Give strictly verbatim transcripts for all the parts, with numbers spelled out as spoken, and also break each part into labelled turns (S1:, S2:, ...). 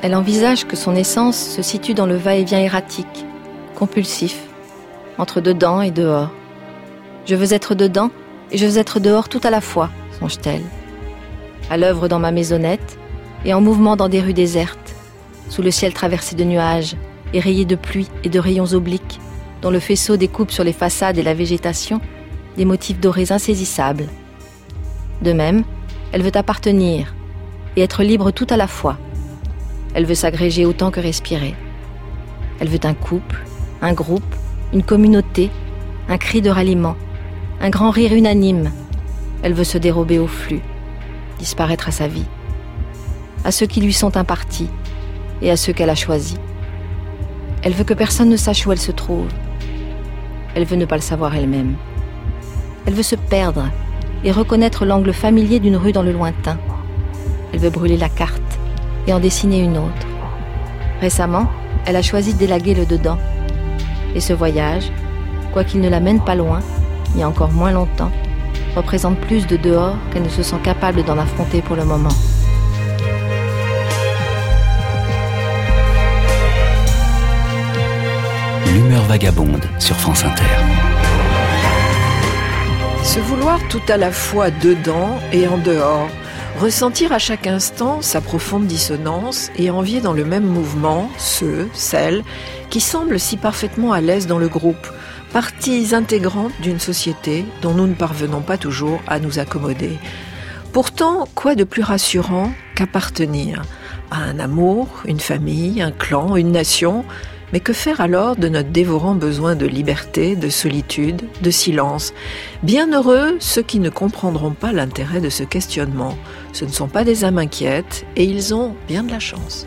S1: Elle envisage que son essence se situe dans le va-et-vient erratique, compulsif, entre dedans et dehors. Je veux être dedans et je veux être dehors tout à la fois, songe-t-elle. À l'œuvre dans ma maisonnette et en mouvement dans des rues désertes, sous le ciel traversé de nuages et rayé de pluie et de rayons obliques, dont le faisceau découpe sur les façades et la végétation des motifs dorés insaisissables. De même, elle veut appartenir et être libre tout à la fois. Elle veut s'agréger autant que respirer. Elle veut un couple, un groupe, une communauté, un cri de ralliement, un grand rire unanime. Elle veut se dérober au flux, disparaître à sa vie, à ceux qui lui sont impartis et à ceux qu'elle a choisis. Elle veut que personne ne sache où elle se trouve. Elle veut ne pas le savoir elle-même. Elle veut se perdre et reconnaître l'angle familier d'une rue dans le lointain. Elle veut brûler la carte et en dessiner une autre. Récemment, elle a choisi d'élaguer le dedans. Et ce voyage, quoiqu'il ne la mène pas loin, ni encore moins longtemps, représente plus de dehors qu'elle ne se sent capable d'en affronter pour le moment.
S2: L'humeur vagabonde sur France Inter.
S3: Se vouloir tout à la fois dedans et en dehors, ressentir à chaque instant sa profonde dissonance et envier dans le même mouvement ceux, celles, qui semblent si parfaitement à l'aise dans le groupe, parties intégrantes d'une société dont nous ne parvenons pas toujours à nous accommoder. Pourtant, quoi de plus rassurant qu'appartenir à un amour, une famille, un clan, une nation ? Mais que faire alors de notre dévorant besoin de liberté, de solitude, de silence ? Bienheureux ceux qui ne comprendront pas l'intérêt de ce questionnement. Ce ne sont pas des âmes inquiètes et ils ont bien de la chance.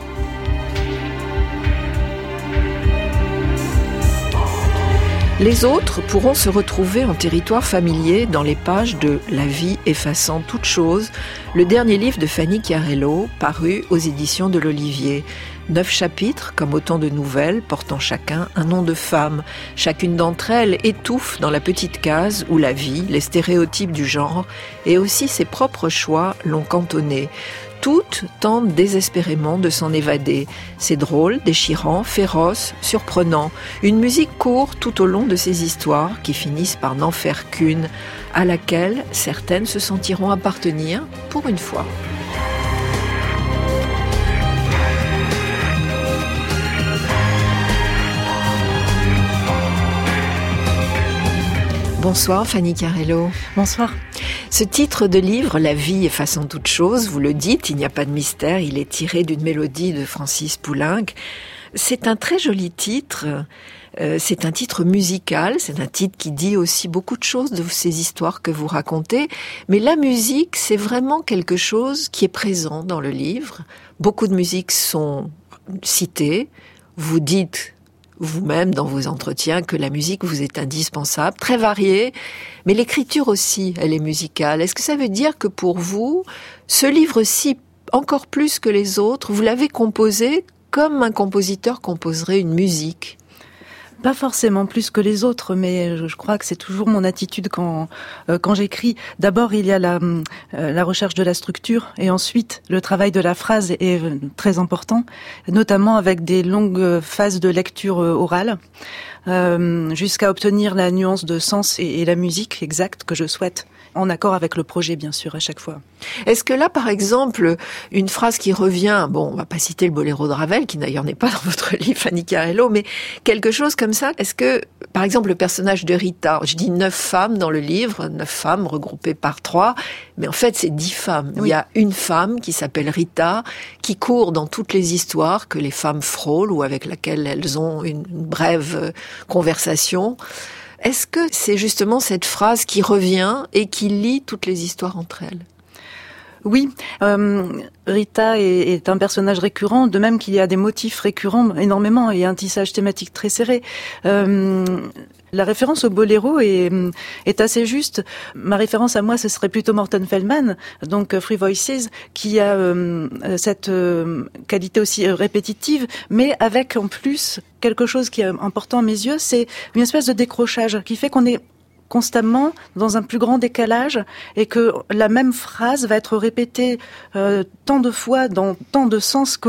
S3: Les autres pourront se retrouver en territoire familier dans les pages de « La vie effaçant toute chose », le dernier livre de Fanny Chiarello, paru aux éditions de l'Olivier. Neuf chapitres, comme autant de nouvelles, portant chacun un nom de femme. Chacune d'entre elles étouffe dans la petite case où la vie, les stéréotypes du genre, et aussi ses propres choix l'ont cantonnée. Toutes tentent désespérément de s'en évader. C'est drôle, déchirant, féroce, surprenant. Une musique court tout au long de ces histoires qui finissent par n'en faire qu'une, à laquelle certaines se sentiront appartenir pour une fois. Bonsoir Fanny Chiarello.
S4: Bonsoir.
S3: Ce titre de livre, La vie effaçant toute chose, vous le dites, il n'y a pas de mystère, il est tiré d'une mélodie de Francis Poulenc. C'est un très joli titre, euh, c'est un titre musical, c'est un titre qui dit aussi beaucoup de choses de ces histoires que vous racontez, mais la musique, c'est vraiment quelque chose qui est présent dans le livre. Beaucoup de musiques sont citées, vous dites vous-même dans vos entretiens que la musique vous est indispensable, très variée, mais l'écriture aussi, elle est musicale. Est-ce que ça veut dire que pour vous, ce livre-ci, encore plus que les autres, vous l'avez composé comme un compositeur composerait une musique ?
S4: Pas forcément plus que les autres, mais je crois que c'est toujours mon attitude quand euh, quand j'écris. D'abord, il y a la euh, la recherche de la structure, et ensuite le travail de la phrase est très important, notamment avec des longues phases de lecture orale, euh, jusqu'à obtenir la nuance de sens et, et la musique exacte que je souhaite, en accord avec le projet, bien sûr, à chaque fois.
S3: Est-ce que là, par exemple, une phrase qui revient, bon, on va pas citer le boléro de Ravel, qui d'ailleurs n'est pas dans votre livre, Fanny Chiarello, mais quelque chose comme ça, est-ce que, par exemple, le personnage de Rita, je dis neuf femmes dans le livre, neuf femmes regroupées par trois, mais en fait, c'est dix femmes. Oui. Il y a une femme qui s'appelle Rita, qui court dans toutes les histoires que les femmes frôlent ou avec laquelle elles ont une, une brève conversation. Est-ce que c'est justement cette phrase qui revient et qui lie toutes les histoires entre elles ?
S4: Oui, euh, Rita est, est un personnage récurrent, de même qu'il y a des motifs récurrents énormément et un tissage thématique très serré. Euh, la référence au boléro est, est assez juste. Ma référence à moi, ce serait plutôt Morton Feldman, donc Three Voices, qui a euh, cette euh, qualité aussi répétitive, mais avec en plus quelque chose qui est important à mes yeux, c'est une espèce de décrochage qui fait qu'on est constamment dans un plus grand décalage et que la même phrase va être répétée euh, tant de fois dans tant de sens que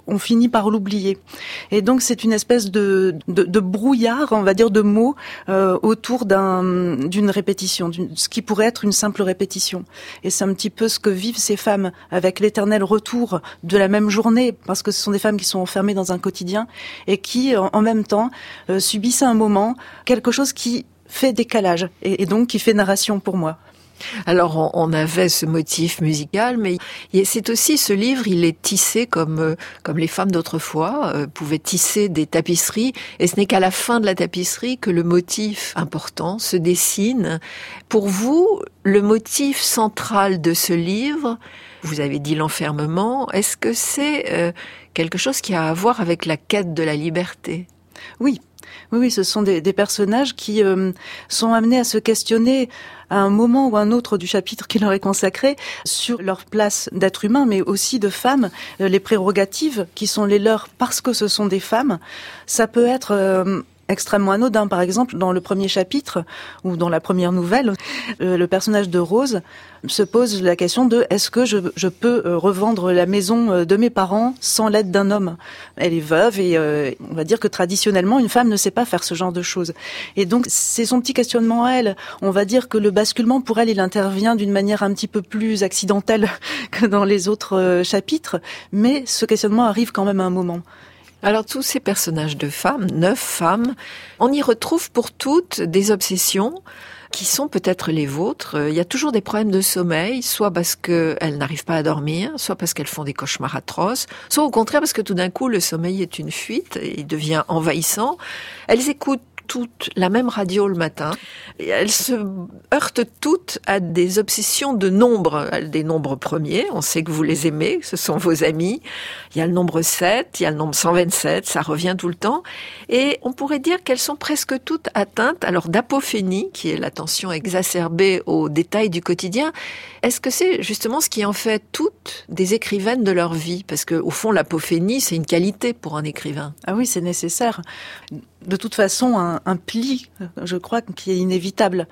S4: on finit par l'oublier. Et donc c'est une espèce de, de, de brouillard, on va dire, de mots euh, autour d'un, d'une répétition, d'une, ce qui pourrait être une simple répétition. Et c'est un petit peu ce que vivent ces femmes avec l'éternel retour de la même journée, parce que ce sont des femmes qui sont enfermées dans un quotidien et qui, en, en même temps, euh, subissent à un moment quelque chose qui fait décalage et, et donc qui fait narration pour moi.
S3: Alors on avait ce motif musical, mais c'est aussi ce livre, il est tissé comme comme les femmes d'autrefois euh, pouvaient tisser des tapisseries, et ce n'est qu'à la fin de la tapisserie que le motif important se dessine. Pour vous, le motif central de ce livre, vous avez dit l'enfermement, est-ce que c'est euh, quelque chose qui a à voir avec la quête de la liberté ?
S4: Oui. Oui, oui, ce sont des, des personnages qui euh, sont amenés à se questionner à un moment ou un autre du chapitre qui leur est consacré sur leur place d'être humain, mais aussi de femmes, euh, les prérogatives qui sont les leurs parce que ce sont des femmes. Ça peut être euh, extrêmement anodin. Par exemple, dans le premier chapitre ou dans la première nouvelle, euh, le personnage de Rose se pose la question de est-ce que je, je peux euh, revendre la maison de mes parents sans l'aide d'un homme ? Elle est veuve et euh, on va dire que traditionnellement, une femme ne sait pas faire ce genre de choses. Et donc, c'est son petit questionnement à elle. On va dire que le basculement, pour elle, il intervient d'une manière un petit peu plus accidentelle que dans les autres euh, chapitres, mais ce questionnement arrive quand même à un moment.
S3: Alors tous ces personnages de femmes, neuf femmes, on y retrouve pour toutes des obsessions qui sont peut-être les vôtres. Il y a toujours des problèmes de sommeil, soit parce qu'elles n'arrivent pas à dormir, soit parce qu'elles font des cauchemars atroces, soit au contraire parce que tout d'un coup le sommeil est une fuite et il devient envahissant. Elles écoutent toutes la même radio le matin. Et elles se heurtent toutes à des obsessions de nombres, des nombres premiers. On sait que vous les aimez, ce sont vos amis. Il y a le nombre sept, il y a le nombre cent vingt-sept, ça revient tout le temps. Et on pourrait dire qu'elles sont presque toutes atteintes alors d'apophénie, qui est l'attention exacerbée aux détails du quotidien. Est-ce que c'est justement ce qui en fait toutes des écrivaines de leur vie ? Parce que au fond, l'apophénie, c'est une qualité pour un écrivain.
S4: Ah oui, c'est nécessaire. De toute façon, un, un pli, je crois, qui est inévitable.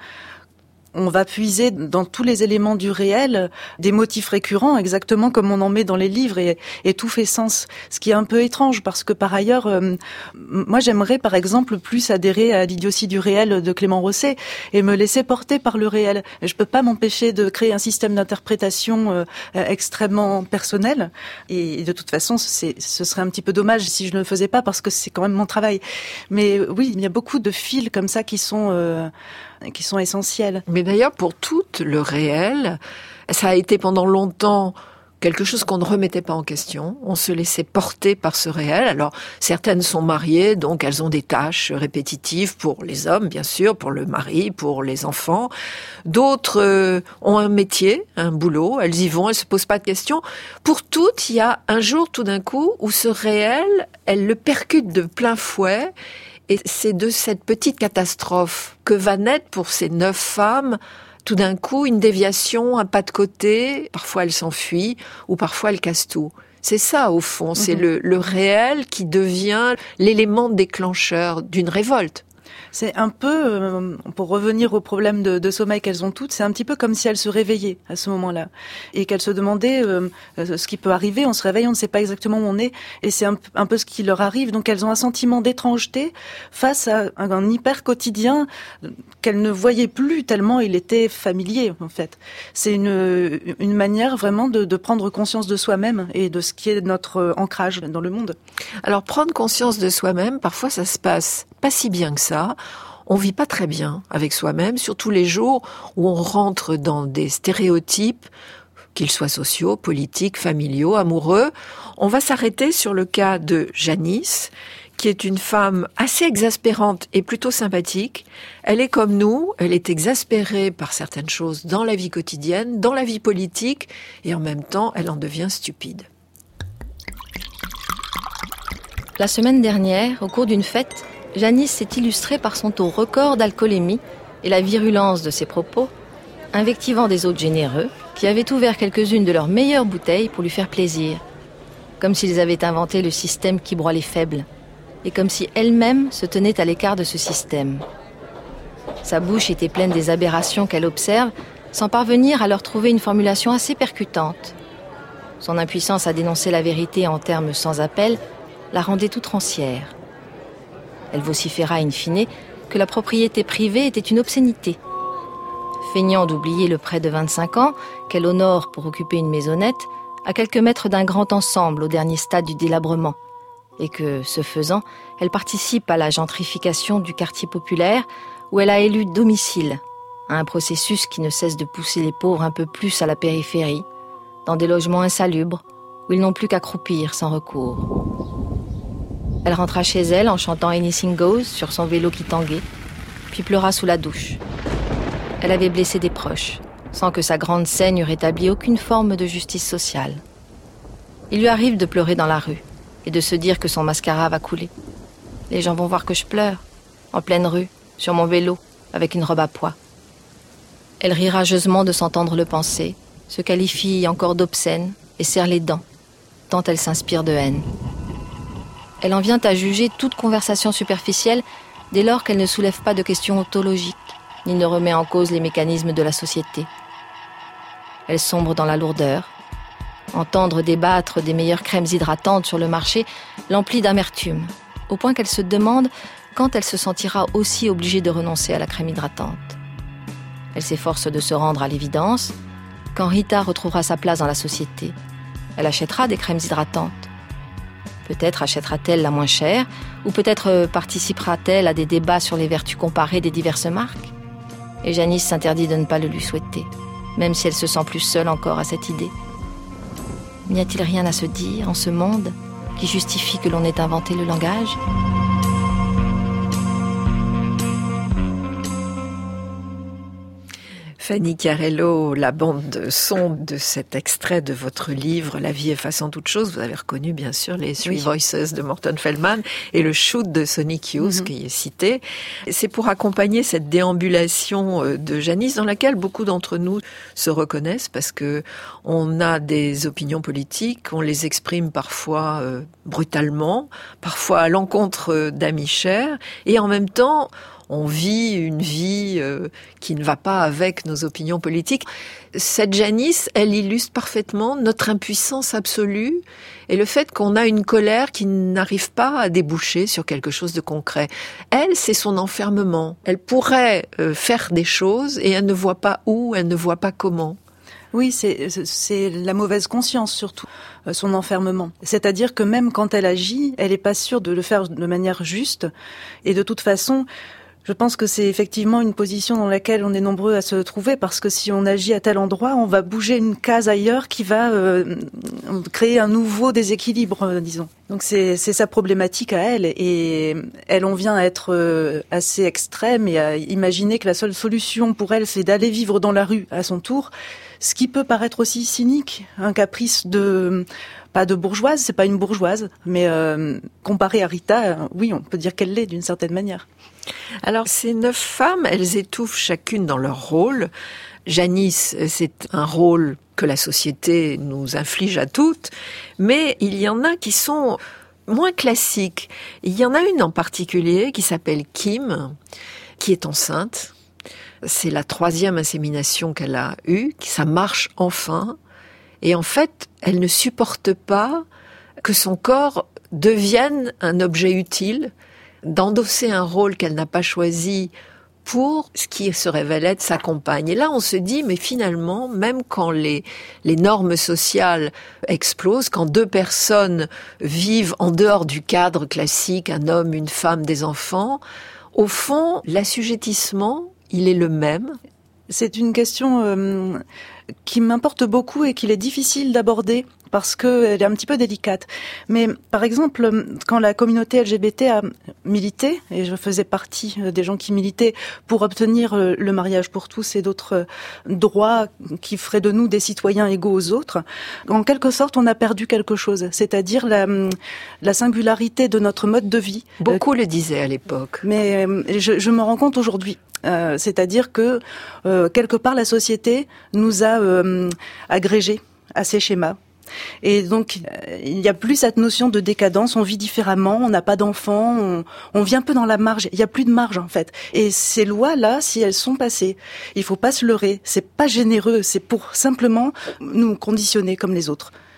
S4: On va puiser dans tous les éléments du réel des motifs récurrents, exactement comme on en met dans les livres, et, et tout fait sens. Ce qui est un peu étrange, parce que par ailleurs, euh, moi j'aimerais par exemple plus adhérer à l'idiotie du réel de Clément Rosset et me laisser porter par le réel. Et je peux pas m'empêcher de créer un système d'interprétation euh, extrêmement personnel, et de toute façon, c'est, ce serait un petit peu dommage si je ne le faisais pas, parce que c'est quand même mon travail. Mais oui, il y a beaucoup de fils comme ça qui sont... Euh, qui sont essentielles.
S3: Mais d'ailleurs, pour toutes, le réel, ça a été pendant longtemps quelque chose qu'on ne remettait pas en question. On se laissait porter par ce réel. Alors, certaines sont mariées, donc elles ont des tâches répétitives pour les hommes, bien sûr, pour le mari, pour les enfants. D'autres euh, ont un métier, un boulot, elles y vont, elles se posent pas de questions. Pour toutes, il y a un jour, tout d'un coup, où ce réel, elles le percutent de plein fouet. Et c'est de cette petite catastrophe que va naître pour ces neuf femmes, tout d'un coup, une déviation, un pas de côté. Parfois, elles s'enfuient ou parfois, elles cassent tout. C'est ça, au fond. Mm-hmm. C'est le, le réel qui devient l'élément déclencheur d'une révolte.
S4: C'est un peu, euh, pour revenir au problème de, de sommeil qu'elles ont toutes, c'est un petit peu comme si elles se réveillaient à ce moment-là et qu'elles se demandaient euh, ce qui peut arriver. On se réveille, on ne sait pas exactement où on est, et c'est un, un peu ce qui leur arrive. Donc elles ont un sentiment d'étrangeté face à un, un hyper quotidien qu'elles ne voyaient plus tellement il était familier, en fait. C'est une, une manière vraiment de, de prendre conscience de soi-même et de ce qui est notre ancrage dans le monde.
S3: Alors prendre conscience de soi-même, parfois ça se passe pas si bien que ça. On vit pas très bien avec soi-même, surtout les jours où on rentre dans des stéréotypes, qu'ils soient sociaux, politiques, familiaux, amoureux. On va s'arrêter sur le cas de Janice, qui est une femme assez exaspérante et plutôt sympathique. Elle est comme nous, elle est exaspérée par certaines choses dans la vie quotidienne, dans la vie politique, et en même temps, elle en devient stupide.
S1: La semaine dernière, au cours d'une fête, Janice s'est illustrée par son taux record d'alcoolémie et la virulence de ses propos, invectivant des hôtes généreux qui avaient ouvert quelques-unes de leurs meilleures bouteilles pour lui faire plaisir, comme s'ils avaient inventé le système qui broie les faibles, et comme si elle-même se tenait à l'écart de ce système. Sa bouche était pleine des aberrations qu'elle observe, sans parvenir à leur trouver une formulation assez percutante. Son impuissance à dénoncer la vérité en termes sans appel la rendait outrancière. Elle vociféra in fine que la propriété privée était une obscénité. Feignant d'oublier le prêt de vingt-cinq ans qu'elle honore pour occuper une maisonnette à quelques mètres d'un grand ensemble au dernier stade du délabrement, et que, ce faisant, elle participe à la gentrification du quartier populaire où elle a élu domicile, à un processus qui ne cesse de pousser les pauvres un peu plus à la périphérie, dans des logements insalubres où ils n'ont plus qu'à croupir sans recours. Elle rentra chez elle en chantant Anything Goes sur son vélo qui tanguait, puis pleura sous la douche. Elle avait blessé des proches, sans que sa grande scène eût rétabli aucune forme de justice sociale. Il lui arrive de pleurer dans la rue et de se dire que son mascara va couler. Les gens vont voir que je pleure, en pleine rue, sur mon vélo, avec une robe à pois. Elle rit rageusement de s'entendre le penser, se qualifie encore d'obscène et serre les dents, tant elle s'inspire de haine. Elle en vient à juger toute conversation superficielle dès lors qu'elle ne soulève pas de questions ontologiques, ni ne remet en cause les mécanismes de la société. Elle sombre dans la lourdeur. Entendre débattre des meilleures crèmes hydratantes sur le marché l'emplit d'amertume, au point qu'elle se demande quand elle se sentira aussi obligée de renoncer à la crème hydratante. Elle s'efforce de se rendre à l'évidence. Quand Rita retrouvera sa place dans la société, elle achètera des crèmes hydratantes. Peut-être achètera-t-elle la moins chère, ou peut-être participera-t-elle à des débats sur les vertus comparées des diverses marques. Et Janice s'interdit de ne pas le lui souhaiter, même si elle se sent plus seule encore à cette idée. N'y a-t-il rien à se dire en ce monde qui justifie que l'on ait inventé le langage ?
S3: Fanny Chiarello, la bande son de cet extrait de votre livre « La vie effaçant toute chose », vous avez reconnu bien sûr les Three oui. Voices de Morton Feldman et le shoot de Sonic Youth mm-hmm. qui est cité. C'est pour accompagner cette déambulation de Janice dans laquelle beaucoup d'entre nous se reconnaissent parce que on a des opinions politiques, on les exprime parfois euh, brutalement, parfois à l'encontre d'amis chers et en même temps on vit une vie euh, qui ne va pas avec nos opinions politiques. Cette Janice, elle illustre parfaitement notre impuissance absolue et le fait qu'on a une colère qui n'arrive pas à déboucher sur quelque chose de concret. Elle, c'est son enfermement. Elle pourrait euh, faire des choses et elle ne voit pas où, elle ne voit pas comment.
S4: Oui, c'est, c'est la mauvaise conscience surtout, son enfermement. C'est-à-dire que même quand elle agit, elle n'est pas sûre de le faire de manière juste et de toute façon, je pense que c'est effectivement une position dans laquelle on est nombreux à se trouver parce que si on agit à tel endroit, on va bouger une case ailleurs qui va euh, créer un nouveau déséquilibre, euh, disons. Donc c'est, c'est sa problématique à elle et elle en vient à être euh, assez extrême et à imaginer que la seule solution pour elle, c'est d'aller vivre dans la rue à son tour, ce qui peut paraître aussi cynique, un caprice de... pas de bourgeoise, c'est pas une bourgeoise, mais euh, comparé à Rita, oui, on peut dire qu'elle l'est d'une certaine manière.
S3: Alors, ces neuf femmes, elles étouffent chacune dans leur rôle. Janice, c'est un rôle que la société nous inflige à toutes, mais il y en a qui sont moins classiques. Il y en a une en particulier qui s'appelle Kim, qui est enceinte. C'est la troisième insémination qu'elle a eue, ça marche enfin. Et en fait, elle ne supporte pas que son corps devienne un objet utile, d'endosser un rôle qu'elle n'a pas choisi pour ce qui se révèle être sa compagne. Et là, on se dit, mais finalement, même quand les, les normes sociales explosent, quand deux personnes vivent en dehors du cadre classique, un homme, une femme, des enfants, au fond, l'assujettissement, il est le même.
S4: C'est une question euh, qui m'importe beaucoup et qu'il est difficile d'aborder parce qu'elle est un petit peu délicate. Mais par exemple, quand la communauté L G B T a milité, et je faisais partie des gens qui militaient pour obtenir le mariage pour tous et d'autres droits qui feraient de nous des citoyens égaux aux autres, en quelque sorte, on a perdu quelque chose, c'est-à-dire la, la singularité de notre mode de vie.
S3: Beaucoup euh, le disaient à l'époque.
S4: Mais je, je me rends compte aujourd'hui. Euh, c'est-à-dire que euh, quelque part la société nous a euh, agrégés à ces schémas. Et donc euh, il n'y a plus cette notion de décadence, on vit différemment, on n'a pas d'enfants, on, on vit un peu dans la marge, il n'y a plus de marge en fait. Et ces lois-là, si elles sont passées, il faut pas se leurrer, c'est pas généreux, c'est pour simplement nous conditionner comme les autres.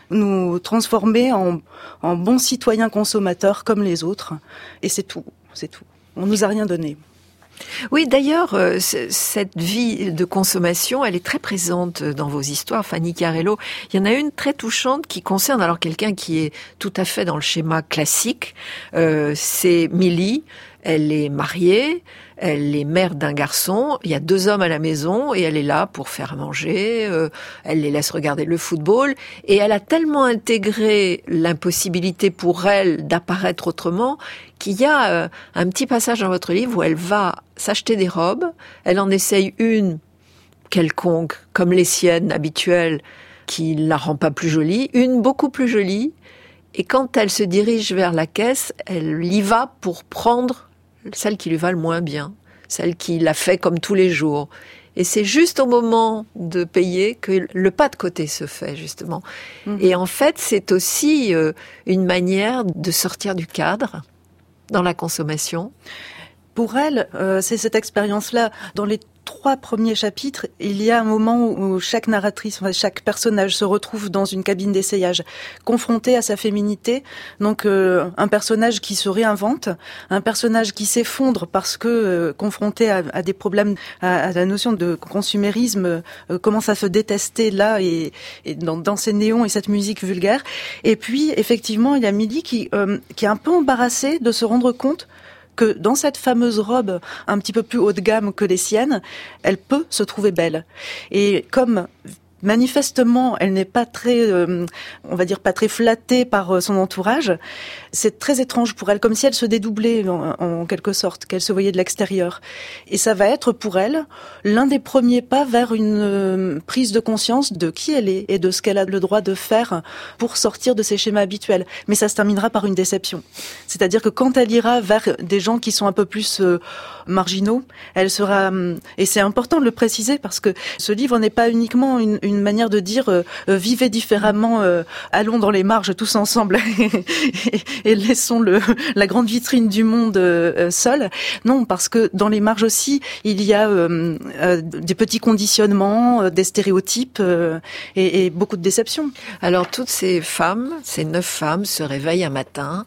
S4: nous transformer en, en bons citoyens consommateurs comme les autres. Et c'est tout, c'est tout. On nous a rien donné.
S3: Oui, d'ailleurs, euh, c- cette vie de consommation, elle est très présente dans vos histoires, Fanny Carello. Il y en a une très touchante qui concerne alors quelqu'un qui est tout à fait dans le schéma classique. Euh, c'est Millie. Elle est mariée, elle est mère d'un garçon, il y a deux hommes à la maison et elle est là pour faire à manger, euh, elle les laisse regarder le football et elle a tellement intégré l'impossibilité pour elle d'apparaître autrement qu'il y a euh, un petit passage dans votre livre où elle va s'acheter des robes, elle en essaye une quelconque, comme les siennes habituelles, qui la rend pas plus jolie, une beaucoup plus jolie, et quand elle se dirige vers la caisse, elle y va pour prendre celle qui lui va le moins bien, celle qui l'a fait comme tous les jours. Et c'est juste au moment de payer que le pas de côté se fait, justement. Mmh. Et en fait, c'est aussi euh, une manière de sortir du cadre dans la consommation.
S4: Pour elle, euh, c'est cette expérience-là. Dans les trois premiers chapitres, il y a un moment où chaque narratrice, enfin, chaque personnage se retrouve dans une cabine d'essayage, confronté à sa féminité. Donc euh, un personnage qui se réinvente, un personnage qui s'effondre parce que euh, confronté à, à des problèmes, à, à la notion de consumérisme, euh, commence à se détester là et, et dans, dans ces néons et cette musique vulgaire. Et puis effectivement, il y a Millie qui, euh, qui est un peu embarrassée de se rendre compte que dans cette fameuse robe un petit peu plus haut de gamme que les siennes, elle peut se trouver belle. Et comme manifestement, elle n'est pas très, euh, on va dire, pas très flattée par euh, son entourage, c'est très étrange pour elle, comme si elle se dédoublait en, en quelque sorte, qu'elle se voyait de l'extérieur. Et ça va être pour elle l'un des premiers pas vers une euh, prise de conscience de qui elle est et de ce qu'elle a le droit de faire pour sortir de ses schémas habituels. Mais ça se terminera par une déception. C'est-à-dire que quand elle ira vers des gens qui sont un peu plus euh, marginaux, elle sera, et c'est important de le préciser parce que ce livre n'est pas uniquement une, une manière de dire euh, vivez différemment, euh, allons dans les marges tous ensemble et, et laissons le, la grande vitrine du monde euh, seule. Non, parce que dans les marges aussi, il y a euh, euh, des petits conditionnements, euh, des stéréotypes euh, et, et beaucoup de déceptions.
S3: Alors toutes ces femmes, ces neuf femmes se réveillent un matin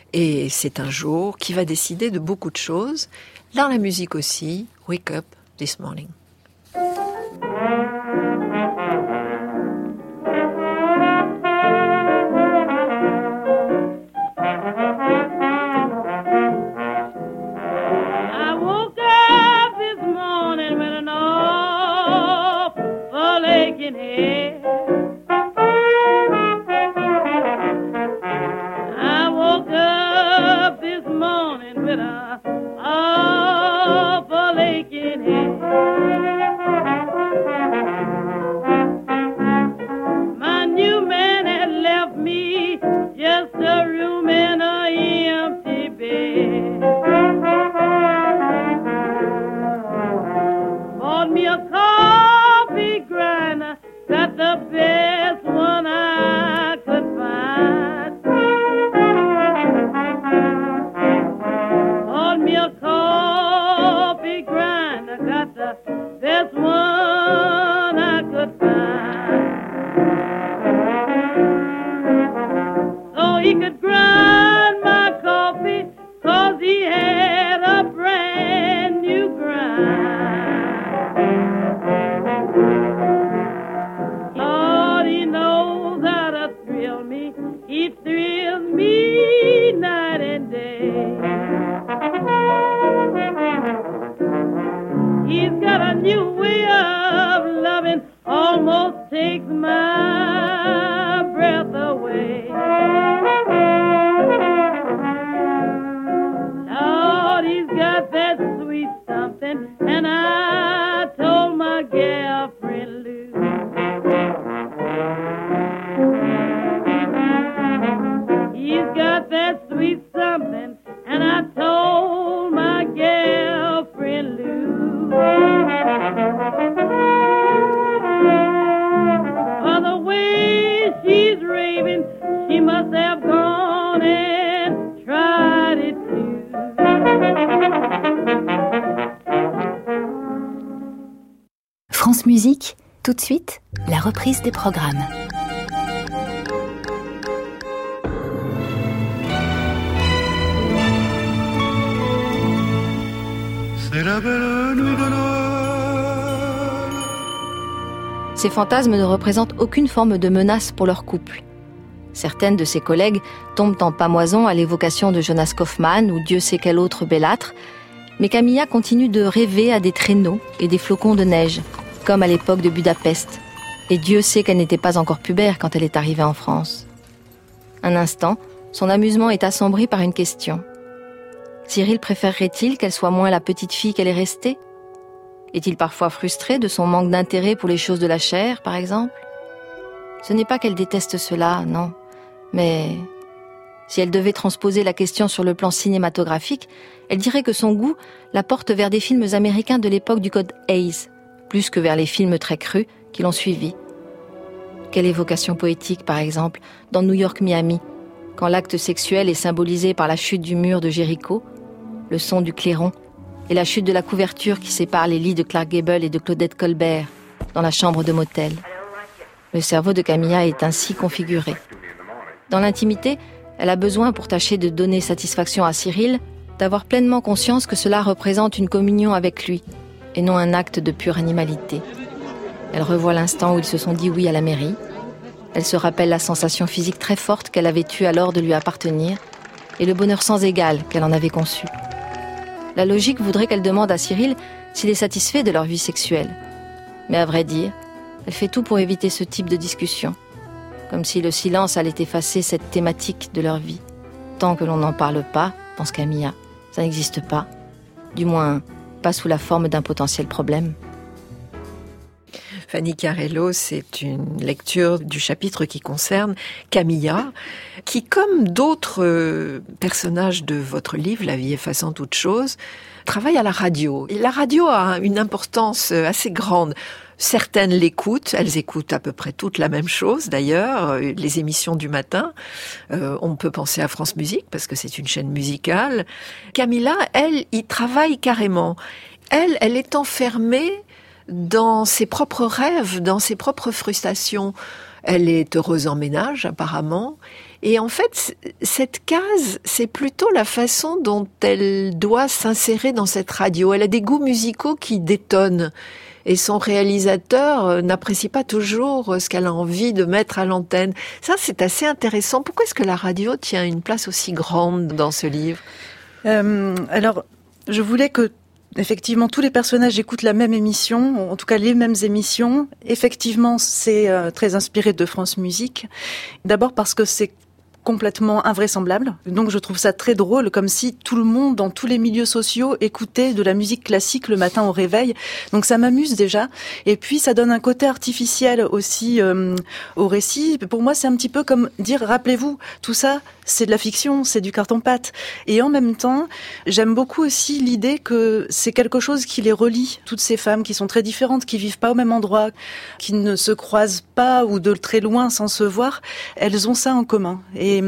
S3: et c'est un jour qui va décider de beaucoup de choses. Dans la musique aussi, Wake Up This Morning.
S2: France Musique, tout de suite, la reprise des programmes.
S5: et la belle nuit de Noël.
S1: Ces fantasmes ne représentent aucune forme de menace pour leur couple. Certaines de ses collègues tombent en pamoison à l'évocation de Jonas Kaufmann ou Dieu sait quel autre bellâtre, mais Camilla continue de rêver à des traîneaux et des flocons de neige, comme à l'époque de Budapest. Et Dieu sait qu'elle n'était pas encore pubère quand elle est arrivée en France. Un instant, son amusement est assombri par une question. Cyril préférerait-il qu'elle soit moins la petite fille qu'elle est restée ? Est-il parfois frustré de son manque d'intérêt pour les choses de la chair, par exemple ? Ce n'est pas qu'elle déteste cela, non. Mais si elle devait transposer la question sur le plan cinématographique, elle dirait que son goût la porte vers des films américains de l'époque du code Hays, plus que vers les films très crus qui l'ont suivi. Quelle évocation poétique, par exemple, dans New York, Miami, quand l'acte sexuel est symbolisé par la chute du mur de Jéricho, le son du clairon et la chute de la couverture qui sépare les lits de Clark Gable et de Claudette Colbert dans la chambre de motel. Le cerveau de Camilla est ainsi configuré. Dans l'intimité, elle a besoin, pour tâcher de donner satisfaction à Cyril, d'avoir pleinement conscience que cela représente une communion avec lui, et non un acte de pure animalité. Elle revoit l'instant où ils se sont dit oui à la mairie. Elle se rappelle la sensation physique très forte qu'elle avait eue alors de lui appartenir, et le bonheur sans égal qu'elle en avait conçu. La logique voudrait qu'elle demande à Cyril s'il est satisfait de leur vie sexuelle. Mais à vrai dire, elle fait tout pour éviter ce type de discussion, comme si le silence allait effacer cette thématique de leur vie. Tant que l'on n'en parle pas, pense Camilla, ça n'existe pas. Du moins, pas sous la forme d'un potentiel problème.
S3: Fanny Carello, c'est une lecture du chapitre qui concerne Camilla, qui, comme d'autres personnages de votre livre, La vie effaçant toute chose, travaille à la radio. Et la radio a une importance assez grande. Certaines l'écoutent, elles écoutent à peu près toutes la même chose d'ailleurs, les émissions du matin. Euh, on peut penser à France Musique parce que c'est une chaîne musicale. Camilla, elle, y travaille carrément. Elle, elle est enfermée dans ses propres rêves, dans ses propres frustrations. Elle est heureuse en ménage, apparemment. Et en fait, cette case, c'est plutôt la façon dont elle doit s'insérer dans cette radio. Elle a des goûts musicaux qui détonnent. Et son réalisateur n'apprécie pas toujours ce qu'elle a envie de mettre à l'antenne. Ça, c'est assez intéressant. Pourquoi est-ce que la radio tient une place aussi grande dans ce livre ?
S4: euh, Alors, je voulais que effectivement, tous les personnages écoutent la même émission, en tout cas les mêmes émissions. Effectivement, c'est euh, très inspiré de France Musique. D'abord parce que c'est complètement invraisemblable. Donc je trouve ça très drôle, comme si tout le monde, dans tous les milieux sociaux, écoutait de la musique classique le matin au réveil. Donc ça m'amuse déjà. Et puis ça donne un côté artificiel aussi euh, au récit. Pour moi, c'est un petit peu comme dire, rappelez-vous, tout ça, c'est de la fiction, c'est du carton-pâte. Et en même temps, j'aime beaucoup aussi l'idée que c'est quelque chose qui les relie. Toutes ces femmes qui sont très différentes, qui vivent pas au même endroit, qui ne se croisent pas ou de très loin sans se voir, elles ont ça en commun. Et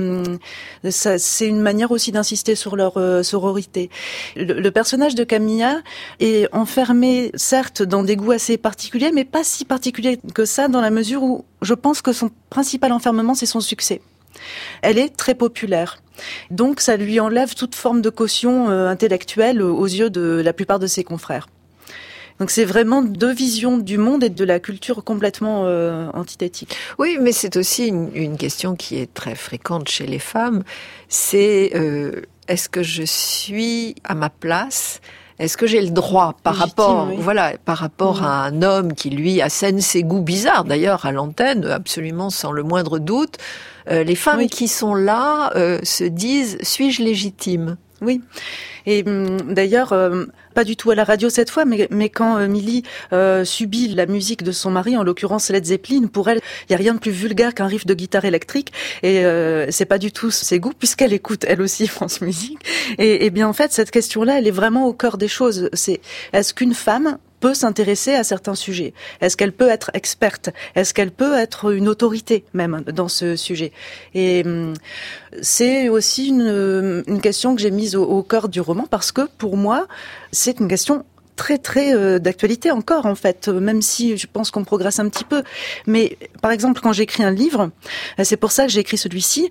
S4: ça, c'est une manière aussi d'insister sur leur euh, sororité. Le, le personnage de Camilla est enfermé, certes, dans des goûts assez particuliers, mais pas si particuliers que ça, dans la mesure où je pense que son principal enfermement, c'est son succès. Elle est très populaire. Donc ça lui enlève toute forme de caution euh, intellectuelle aux yeux de la plupart de ses confrères. Donc c'est vraiment deux visions du monde et de la culture complètement euh, antithétiques.
S3: Oui, mais c'est aussi une, une question qui est très fréquente chez les femmes. C'est euh, est-ce que je suis à ma place ? Est-ce que j'ai le droit par Légitime, rapport, oui. voilà, par rapport mmh. à un homme qui lui assène ses goûts bizarres, d'ailleurs à l'antenne, absolument sans le moindre doute, euh, les femmes oui. qui sont là euh, se disent suis-je légitime ?
S4: Oui. Et d'ailleurs, euh, pas du tout à la radio cette fois, mais, mais quand euh, Milly euh, subit la musique de son mari, en l'occurrence Led Zeppelin, pour elle, il y a rien de plus vulgaire qu'un riff de guitare électrique. Et euh, c'est pas du tout ses goûts, puisqu'elle écoute elle aussi France Musique. Et, et bien en fait, cette question-là, elle est vraiment au cœur des choses. C'est est-ce qu'une femme peut s'intéresser à certains sujets? Est-ce qu'elle peut être experte? Est-ce qu'elle peut être une autorité même dans ce sujet? Et hum, c'est aussi une, une question que j'ai mise au, au cœur du roman parce que pour moi, c'est une question très très euh, d'actualité encore en fait, même si je pense qu'on progresse un petit peu. Mais par exemple, quand j'écris un livre, c'est pour ça que j'ai écrit celui-ci,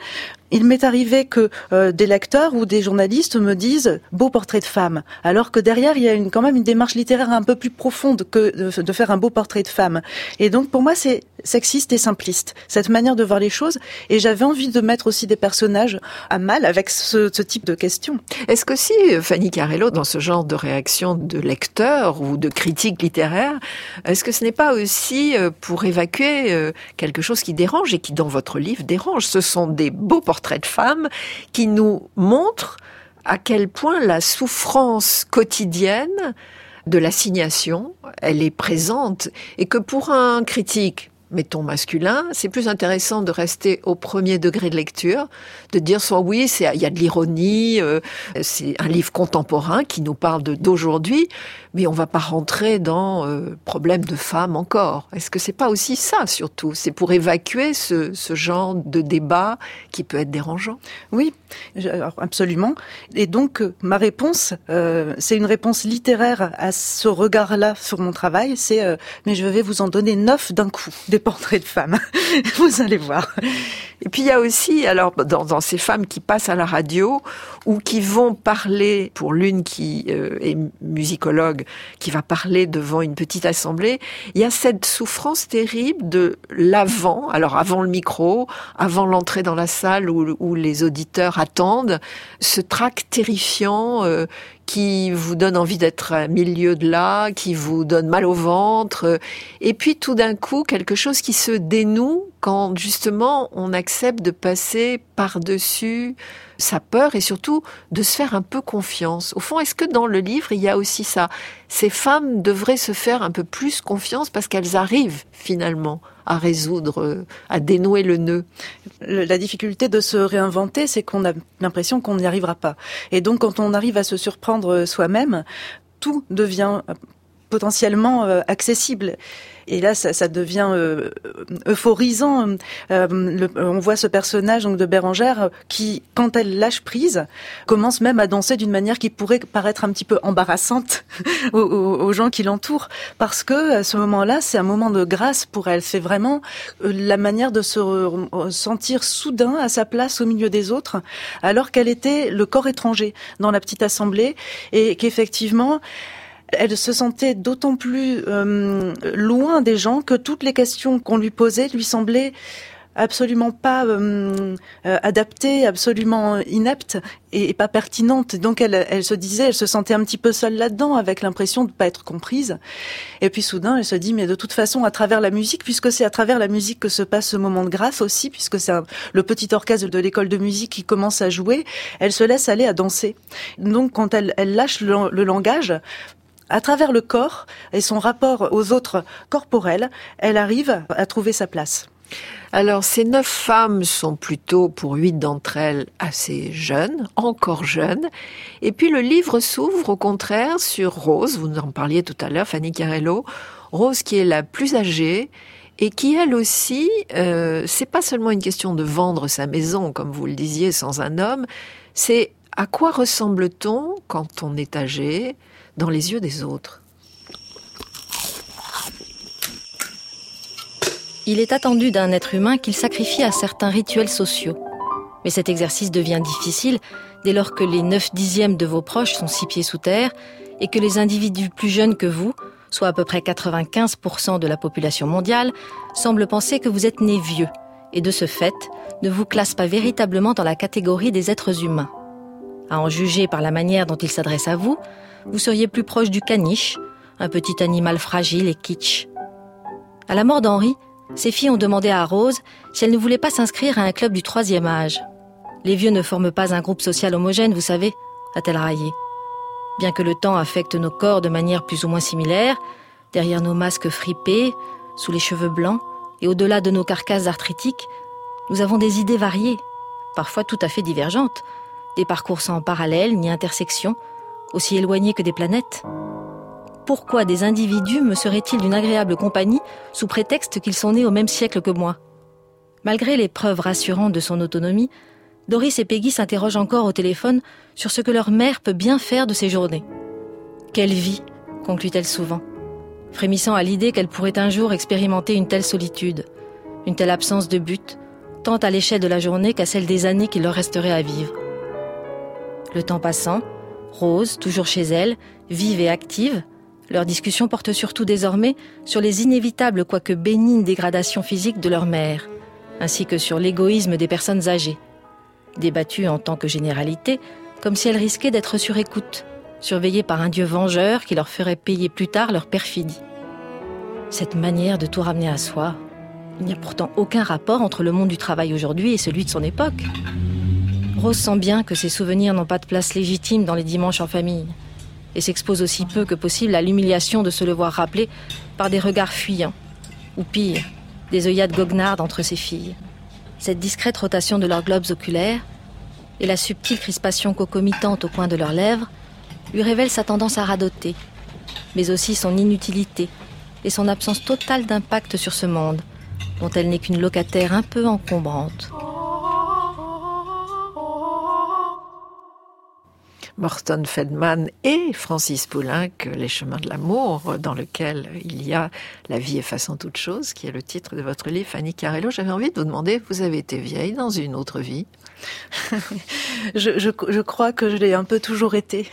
S4: Il m'est arrivé que euh, des lecteurs ou des journalistes me disent « beau portrait de femme », alors que derrière, il y a une, quand même une démarche littéraire un peu plus profonde que de, de faire un beau portrait de femme. Et donc, pour moi, c'est sexiste et simpliste, cette manière de voir les choses. Et j'avais envie de mettre aussi des personnages à mal avec ce, ce type de questions.
S3: Est-ce que si, Fanny Carello, dans ce genre de réaction de lecteur ou de critique littéraire, est-ce que ce n'est pas aussi pour évacuer quelque chose qui dérange et qui, dans votre livre, dérange? Ce sont des beaux portraits de femmes qui nous montrent à quel point la souffrance quotidienne de l'assignation, elle est présente et que pour un critique, mettons masculin, c'est plus intéressant de rester au premier degré de lecture, de dire soit oui, c'est, il y a de l'ironie, euh, c'est un livre contemporain qui nous parle de, d'aujourd'hui, mais on va pas rentrer dans euh, problème de femmes encore. Est-ce que c'est pas aussi ça, surtout? C'est pour évacuer ce, ce genre de débat qui peut être dérangeant?
S4: Oui, alors, absolument. Et donc, ma réponse, euh, c'est une réponse littéraire à ce regard-là sur mon travail, c'est euh, mais je vais vous en donner neuf d'un coup. Des portraits de femmes, vous allez voir.
S3: Et puis il y a aussi, alors dans, dans ces femmes qui passent à la radio ou qui vont parler, pour l'une qui euh, est musicologue, qui va parler devant une petite assemblée, il y a cette souffrance terrible de l'avant, alors avant le micro, avant l'entrée dans la salle où, où les auditeurs attendent, ce trac terrifiant euh, qui vous donne envie d'être à milieu de là, qui vous donne mal au ventre, et puis tout d'un coup, quelque chose qui se dénoue quand justement on accepte de passer par-dessus sa peur et surtout de se faire un peu confiance. Au fond, est-ce que dans le livre, il y a aussi ça? Ces femmes devraient se faire un peu plus confiance parce qu'elles arrivent finalement à résoudre, à dénouer le nœud.
S4: La difficulté de se réinventer, c'est qu'on a l'impression qu'on n'y arrivera pas. Et donc, quand on arrive à se surprendre soi-même, tout devient potentiellement euh, accessible. Et là, ça, ça devient euh, euphorisant. Euh, le, on voit ce personnage donc de Bérengère qui, quand elle lâche prise, commence même à danser d'une manière qui pourrait paraître un petit peu embarrassante aux, aux, aux gens qui l'entourent, parce que à ce moment-là, c'est un moment de grâce pour elle. C'est vraiment la manière de se re- sentir soudain à sa place au milieu des autres, alors qu'elle était le corps étranger dans la petite assemblée et qu'effectivement, elle se sentait d'autant plus euh, loin des gens que toutes les questions qu'on lui posait lui semblaient absolument pas euh, euh, adaptées, absolument ineptes et, et pas pertinentes. Donc elle, elle se disait, elle se sentait un petit peu seule là-dedans, avec l'impression de pas être comprise. Et puis soudain, elle se dit, mais de toute façon, à travers la musique, puisque c'est à travers la musique que se passe ce moment de grâce aussi, puisque c'est un, le petit orchestre de l'école de musique qui commence à jouer, elle se laisse aller à danser. Donc quand elle, elle lâche le, le langage, à travers le corps et son rapport aux autres corporels, elle arrive à trouver sa place.
S3: Alors, ces neuf femmes sont plutôt, pour huit d'entre elles, assez jeunes, encore jeunes. Et puis, le livre s'ouvre, au contraire, sur Rose. Vous nous en parliez tout à l'heure, Fanny Carello. Rose, qui est la plus âgée et qui, elle aussi, euh, c'est pas seulement une question de vendre sa maison, comme vous le disiez, sans un homme. C'est à quoi ressemble-t-on quand on est âgé dans les yeux des autres?
S1: Il est attendu d'un être humain qu'il sacrifie à certains rituels sociaux. Mais cet exercice devient difficile dès lors que les neuf dixièmes de vos proches sont six pieds sous terre et que les individus plus jeunes que vous, soit à peu près quatre-vingt-quinze pour cent de la population mondiale, semblent penser que vous êtes nés vieux et de ce fait ne vous classent pas véritablement dans la catégorie des êtres humains. À en juger par la manière dont ils s'adressent à vous, vous seriez plus proche du caniche, un petit animal fragile et kitsch. À la mort d'Henri, ses filles ont demandé à Rose si elle ne voulait pas s'inscrire à un club du troisième âge. Les vieux ne forment pas un groupe social homogène, vous savez, a-t-elle raillé. Bien que le temps affecte nos corps de manière plus ou moins similaire, derrière nos masques fripés, sous les cheveux blancs et au-delà de nos carcasses arthritiques, nous avons des idées variées, parfois tout à fait divergentes, des parcours sans parallèle ni intersection, aussi éloignés que des planètes. Pourquoi des individus me seraient-ils d'une agréable compagnie sous prétexte qu'ils sont nés au même siècle que moi? Malgré les preuves rassurantes de son autonomie, Doris et Peggy s'interrogent encore au téléphone sur ce que leur mère peut bien faire de ses journées. « Quelle vie !» conclut-elle souvent, frémissant à l'idée qu'elle pourrait un jour expérimenter une telle solitude, une telle absence de but, tant à l'échelle de la journée qu'à celle des années qu'il leur resterait à vivre. Le temps passant, Rose, toujours chez elle, vive et active, leur discussion porte surtout désormais sur les inévitables quoique bénignes dégradations physiques de leur mère, ainsi que sur l'égoïsme des personnes âgées, débattues en tant que généralité, comme si elles risquaient d'être sur écoute, surveillées par un dieu vengeur qui leur ferait payer plus tard leur perfidie. Cette manière de tout ramener à soi, il n'y a pourtant aucun rapport entre le monde du travail aujourd'hui et celui de son époque. Rose sent bien que ses souvenirs n'ont pas de place légitime dans les dimanches en famille, et s'expose aussi peu que possible à l'humiliation de se le voir rappeler par des regards fuyants, ou pire, des œillades goguenardes entre ses filles. Cette discrète rotation de leurs globes oculaires et la subtile crispation concomitante au coin de leurs lèvres lui révèlent sa tendance à radoter, mais aussi son inutilité et son absence totale d'impact sur ce monde, dont elle n'est qu'une locataire un peu encombrante.
S3: Morton Feldman et Francis Poulenc, Les chemins de l'amour, dans lequel il y a La vie effaçant toute chose, qui est le titre de votre livre, Fanny Carello. J'avais envie de vous demander, vous avez été vieille dans une autre vie?
S4: je, je, je crois que je l'ai un peu toujours été.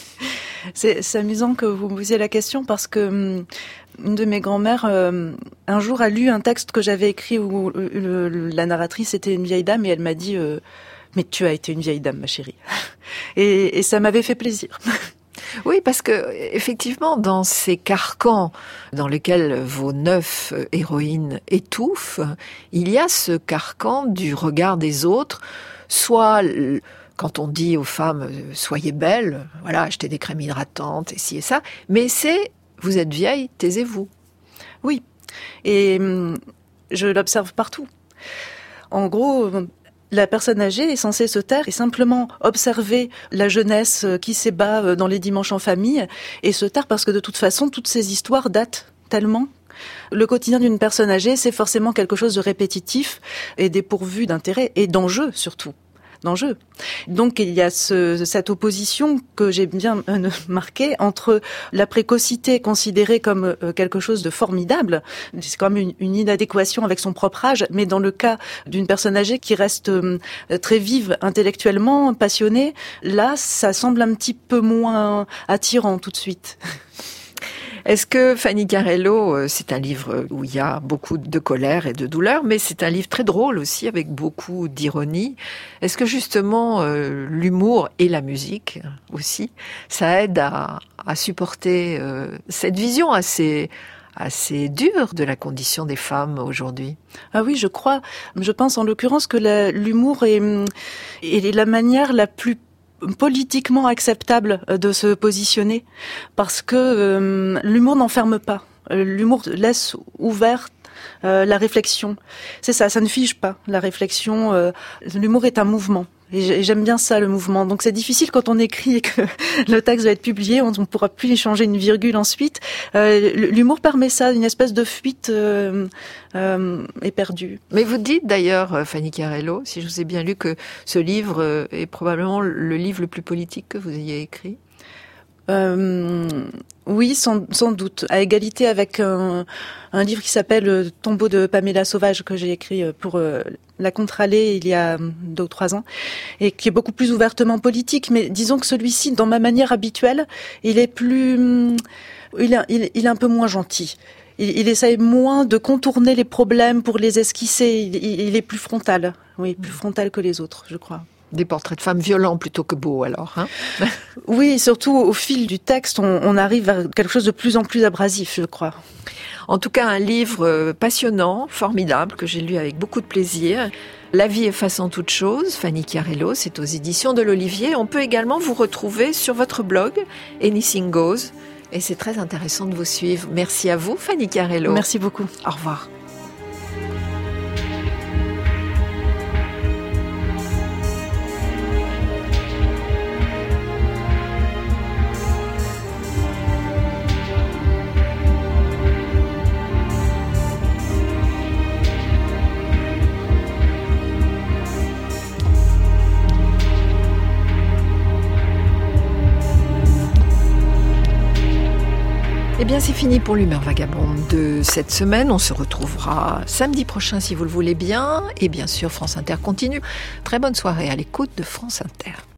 S4: C'est, c'est amusant que vous me posiez la question parce que hum, une de mes grand-mères, euh, un jour, a lu un texte que j'avais écrit où le, le, la narratrice était une vieille dame et elle m'a dit euh, « Mais tu as été une vieille dame, ma chérie ». Et, et ça m'avait fait plaisir.
S3: Oui, parce que effectivement, dans ces carcans dans lesquels vos neuf héroïnes étouffent, il y a ce carcan du regard des autres, soit quand on dit aux femmes « soyez belles », voilà, achetez des crèmes hydratantes et ci et ça, mais c'est « vous êtes vieille, taisez-vous ».
S4: Oui, et je l'observe partout. En gros, la personne âgée est censée se taire et simplement observer la jeunesse qui s'ébat dans les dimanches en famille et se taire parce que de toute façon, toutes ces histoires datent tellement. Le quotidien d'une personne âgée, c'est forcément quelque chose de répétitif et dépourvu d'intérêt et d'enjeu surtout. D'enjeu. Donc il y a ce, cette opposition que j'ai bien euh, marquée entre la précocité considérée comme euh, quelque chose de formidable, c'est quand même une, une inadéquation avec son propre âge, mais dans le cas d'une personne âgée qui reste euh, très vive intellectuellement, passionnée, là ça semble un petit peu moins attirant tout de suite.
S3: Est-ce que Fanny Carello, c'est un livre où il y a beaucoup de colère et de douleur, mais c'est un livre très drôle aussi, avec beaucoup d'ironie. Est-ce que justement euh, l'humour et la musique aussi, ça aide à, à supporter euh, cette vision assez assez dure de la condition des femmes aujourd'hui?
S4: Ah oui, je crois. Je pense en l'occurrence que la, l'humour est, est la manière la plus politiquement acceptable de se positionner parce que euh, l'humour n'enferme pas. L'humour laisse ouverte euh, la réflexion. C'est ça, ça ne fige pas la réflexion. Euh, l'humour est un mouvement. Et j'aime bien ça, le mouvement. Donc c'est difficile quand on écrit et que le texte va être publié, on ne pourra plus y changer une virgule ensuite. Euh, l'humour permet ça, une espèce de fuite euh, euh, éperdue.
S3: Mais vous dites d'ailleurs, Fanny Carello, si je vous ai bien lu, que ce livre est probablement le livre le plus politique que vous ayez écrit.
S4: Euh, oui, sans, sans doute. À égalité avec un, un livre qui s'appelle Le tombeau de Pamela Sauvage que j'ai écrit pour euh, la Contre-Allée il y a deux ou trois ans et qui est beaucoup plus ouvertement politique. Mais disons que celui-ci, dans ma manière habituelle, il est plus, il est, il, il est un peu moins gentil. Il, il essaye moins de contourner les problèmes pour les esquisser. Il, il, il est plus frontal. Oui, plus frontal que les autres, je crois.
S3: Des portraits de femmes violents plutôt que beaux, alors. Hein
S4: oui, surtout au fil du texte, on, on arrive à quelque chose de plus en plus abrasif, je crois.
S3: En tout cas, un livre passionnant, formidable, que j'ai lu avec beaucoup de plaisir. La vie effaçant toute chose, Fanny Carello, c'est aux éditions de l'Olivier. On peut également vous retrouver sur votre blog, Anything Goes. Et c'est très intéressant de vous suivre. Merci à vous, Fanny Carello.
S4: Merci beaucoup.
S3: Au revoir. bien, c'est fini pour l'humeur vagabonde de cette semaine. On se retrouvera samedi prochain si vous le voulez bien. Et bien sûr, France Inter continue. Très bonne soirée à l'écoute de France Inter.